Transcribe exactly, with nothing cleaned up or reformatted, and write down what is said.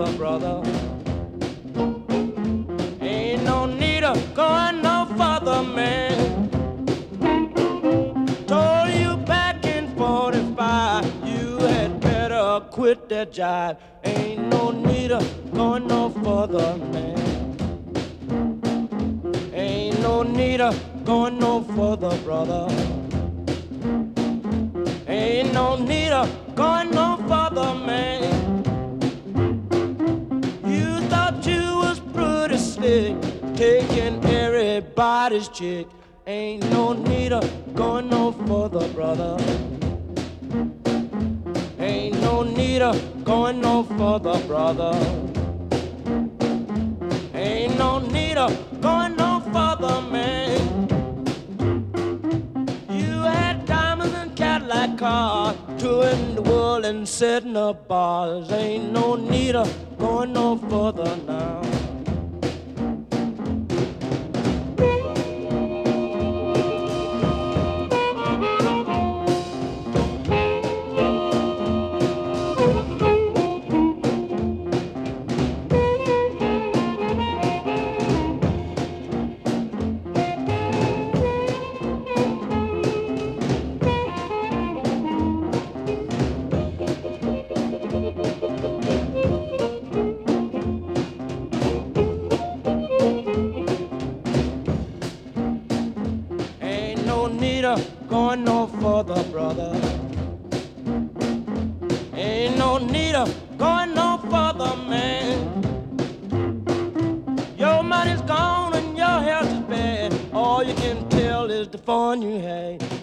further, brother. Ain't no need of going no further, man. Told you back in forty-five, you had better quit that jive. Ain't no need of going no further, man. Ain't no need of going no further, brother. Ain't no need of going no further, man. You thought you was pretty slick, taking everybody's chick. Ain't no need of going no further, brother. Ain't no need of going no further, brother. Ain't no need of going no further, man. You had diamonds and Cadillac cars, touring the world and setting up bars. Ain't no need of going no further now. Going no further, brother. Ain't no need of going no further, man. Your money's gone and your health is bad. All you can tell is the fun you had.